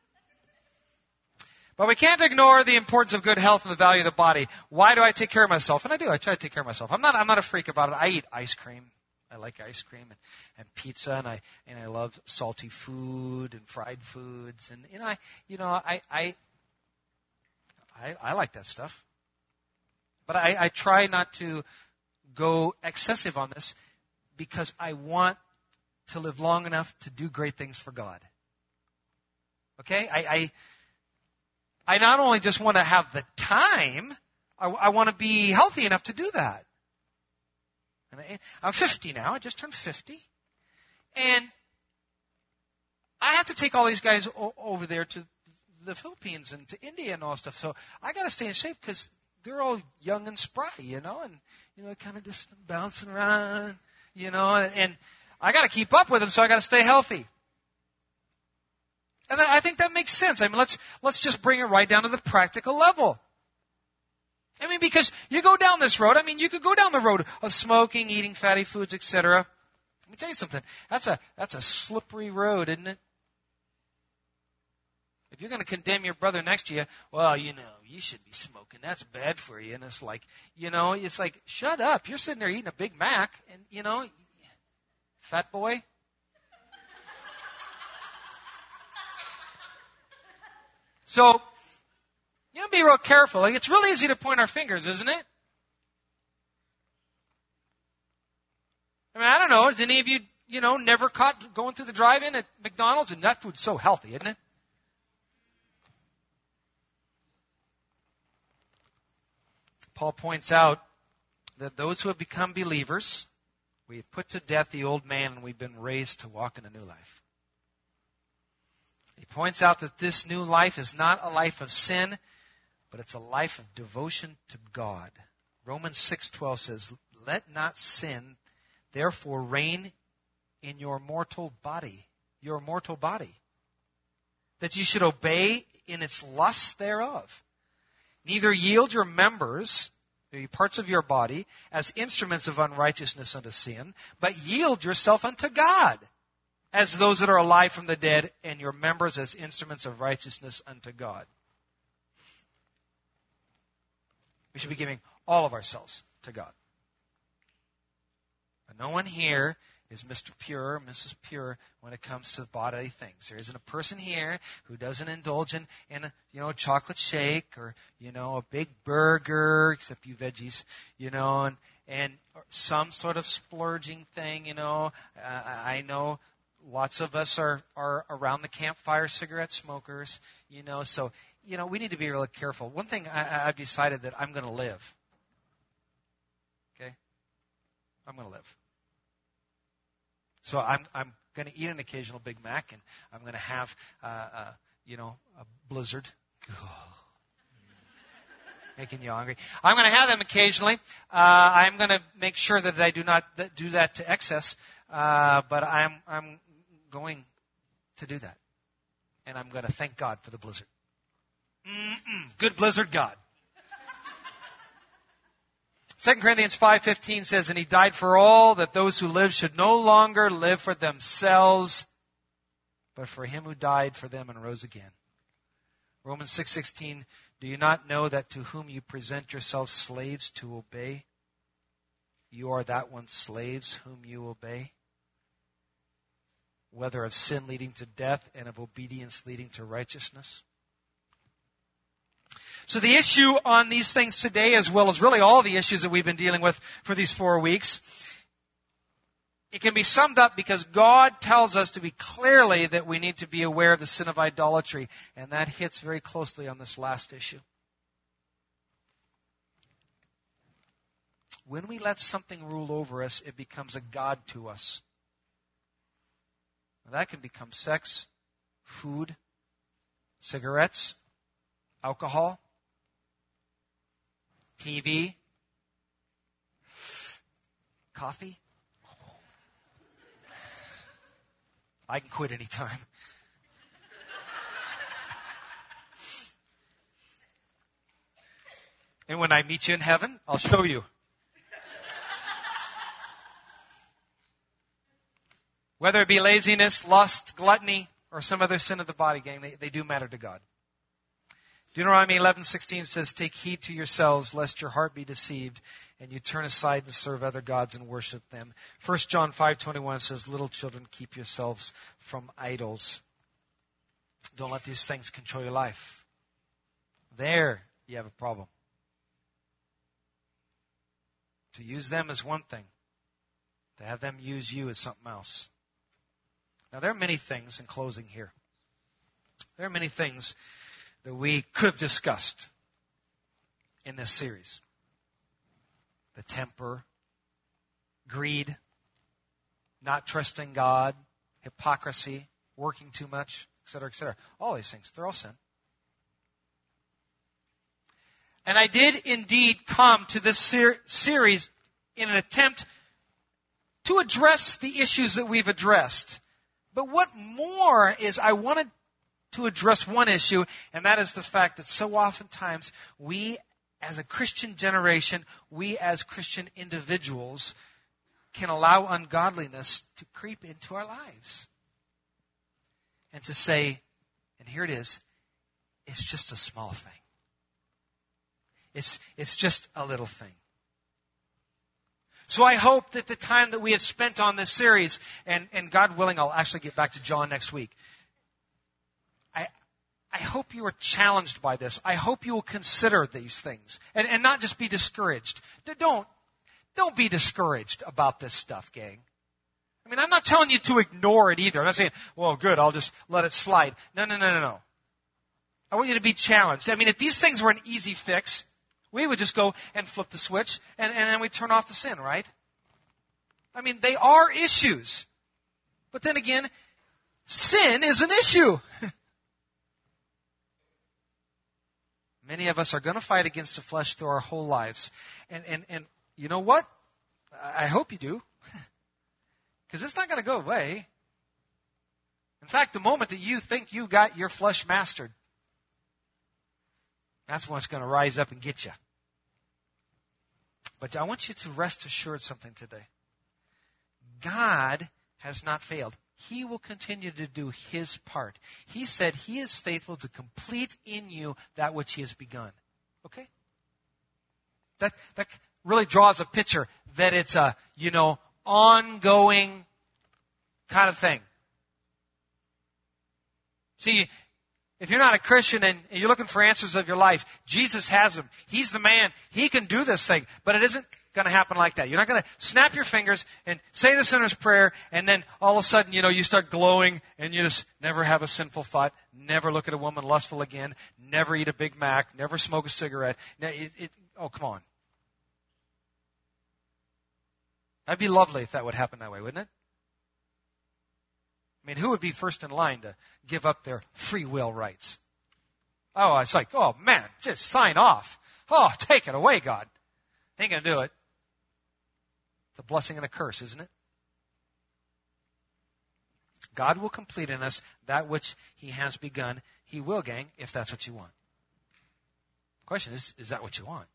But we can't ignore the importance of good health and the value of the body. Why do I take care of myself? And I do. I try to take care of myself. I'm not, I'm not a freak about it. I eat ice cream. I like ice cream and, and pizza, and I and I love salty food and fried foods, and you know I you know I I I, I like that stuff. But I, I try not to go excessive on this because I want to live long enough to do great things for God. Okay? I I, I not only just want to have the time, I, I want to be healthy enough to do that. And I, I'm fifty now. I just turned fifty. And I have to take all these guys o- over there to the Philippines and to India and all that stuff. So I got to stay in shape because they're all young and spry, you know, and, you know, kind of just bouncing around, you know, and, and I got to keep up with them, so I got to stay healthy. And I think that makes sense. I mean, let's, let's just bring it right down to the practical level. I mean, because you go down this road, I mean, you could go down the road of smoking, eating fatty foods, et cetera. Let me tell you something. That's a, that's a slippery road, isn't it? If you're going to condemn your brother next to you, well, you know, you should be smoking. That's bad for you. And it's like, you know, it's like, shut up. You're sitting there eating a Big Mac, and, you know, fat boy. So, you know, be real careful. Like, it's really easy to point our fingers, isn't it? I mean, I don't know. Has any of you, you know, never caught going through the drive-in at McDonald's? And that food's so healthy, isn't it? Paul points out that those who have become believers, we have put to death the old man and we've been raised to walk in a new life. He points out that this new life is not a life of sin, but it's a life of devotion to God. Romans six twelve says, let not sin therefore reign in your mortal body, your mortal body, that you should obey in its lusts thereof. Neither yield your members, the parts of your body, as instruments of unrighteousness unto sin, but yield yourself unto God, as those that are alive from the dead, and your members as instruments of righteousness unto God. We should be giving all of ourselves to God. But no one here is Mister Pure, Missus Pure when it comes to bodily things. There isn't a person here who doesn't indulge in, in a, you know, a chocolate shake or, you know, a big burger, except you veggies, you know, and, and some sort of splurging thing, you know. Uh, I know lots of us are, are around the campfire cigarette smokers, you know, so, you know, we need to be really careful. One thing I, I've decided that I'm going to live. Okay? I'm going to live. So I'm I'm going to eat an occasional Big Mac, and I'm going to have uh, uh, you know a Blizzard, making you hungry. I'm going to have them occasionally. Uh, I'm going to make sure that I do not do that to excess, uh, but I'm I'm going to do that, and I'm going to thank God for the Blizzard. Mm-mm, good Blizzard, God. Second Corinthians five fifteen says, and he died for all, that those who live should no longer live for themselves, but for him who died for them and rose again. Romans six sixteen, do you not know that to whom you present yourselves slaves to obey, you are that one slaves whom you obey? Whether of sin leading to death and of obedience leading to righteousness. So the issue on these things today, as well as really all the issues that we've been dealing with for these four weeks, it can be summed up because God tells us to be clearly that we need to be aware of the sin of idolatry, and that hits very closely on this last issue. When we let something rule over us, it becomes a god to us. Now, that can become sex, food, cigarettes, alcohol, T V, coffee. I can quit anytime. And when I meet you in heaven, I'll show you. Whether it be laziness, lust, gluttony, or some other sin of the body, gang, they, they do matter to God. Deuteronomy eleven sixteen says, take heed to yourselves, lest your heart be deceived, and you turn aside to serve other gods and worship them. First John five twenty-one says, little children, keep yourselves from idols. Don't let these things control your life. There, you have a problem. To use them is one thing. To have them use you is something else. Now, there are many things, in closing here, there are many things that we could have discussed. in this series. The temper, greed, not trusting God, hypocrisy, working too much, et cetera, et cetera. All these things, they're all sin. And I did indeed come to this ser- series in an attempt to address the issues that we've addressed. But what more is I wanted to address one issue, and that is the fact that so oftentimes we as a Christian generation, we as Christian individuals can allow ungodliness to creep into our lives. And to say, and here it is, it's just a small thing. It's, it's just a little thing. So I hope that the time that we have spent on this series, and, and God willing, I'll actually get back to John next week. I, I hope you are challenged by this. I hope you will consider these things and, and not just be discouraged. Don't, don't be discouraged about this stuff, gang. I mean, I'm not telling you to ignore it either. I'm not saying, well, good, I'll just let it slide. No, no, no, no, no. I want you to be challenged. I mean, if these things were an easy fix, we would just go and flip the switch and, and then we turn off the sin, right? I mean, they are issues. But then again, sin is an issue. Many of us are going to fight against the flesh through our whole lives. And, and, and you know what? I hope you do. Because it's not going to go away. In fact, the moment that you think you got your flesh mastered, that's when it's going to rise up and get you. But I want you to rest assured something today. God has not failed. He will continue to do His part. He said He is faithful to complete in you that which He has begun. Okay? That, that really draws a picture that it's a, you know, ongoing kind of thing. See, if you're not a Christian and you're looking for answers of your life, Jesus has them. He's the man. He can do this thing. But it isn't going to happen like that. You're not going to snap your fingers and say the sinner's prayer and then all of a sudden, you know, you start glowing and you just never have a sinful thought, never look at a woman lustful again, never eat a Big Mac, never smoke a cigarette. It, it, oh, come on. That'd be lovely if that would happen that way, wouldn't it? I mean, who would be first in line to give up their free will rights? Oh, it's like, oh man, just sign off. Oh, take it away, God. Ain't gonna do it. It's a blessing and a curse, isn't it? God will complete in us that which He has begun. He will, gang, if that's what you want. The question is, is that what you want?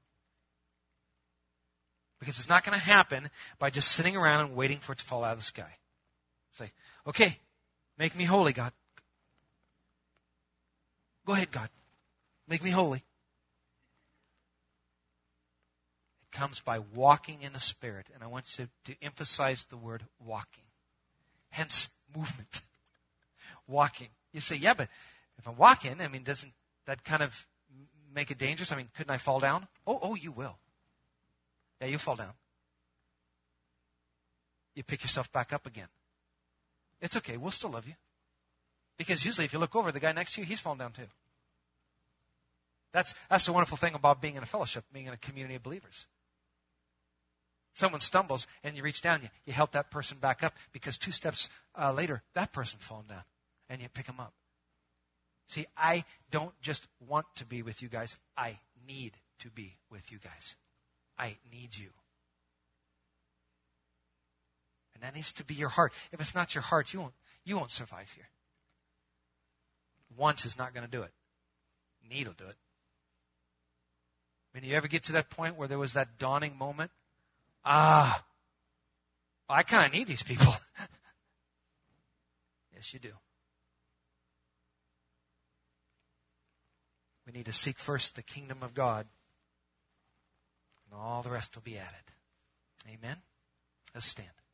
Because it's not going to happen by just sitting around and waiting for it to fall out of the sky. Say, okay, make me holy, God. Go ahead, God. Make me holy. It comes by walking in the Spirit. And I want you to, to emphasize the word walking. Hence, movement. Walking. You say, yeah, but if I'm walking, I mean, doesn't that kind of make it dangerous? I mean, couldn't I fall down? Oh, oh, you will. Yeah, you fall down. You pick yourself back up again. It's okay. We'll still love you. Because usually if you look over, the guy next to you, he's fallen down too. That's, that's the wonderful thing about being in a fellowship, being in a community of believers. Someone stumbles and you reach down, you, you help that person back up because two steps uh, later, that person's fallen down and you pick them up. See, I don't just want to be with you guys. I need to be with you guys. I need you. And that needs to be your heart. If it's not your heart, you won't, you won't survive here. Want is not going to do it. Need will do it. When you ever get to that point where there was that dawning moment, ah, I kind of need these people. Yes, you do. We need to seek first the kingdom of God, and all the rest will be added. Amen? Let's stand.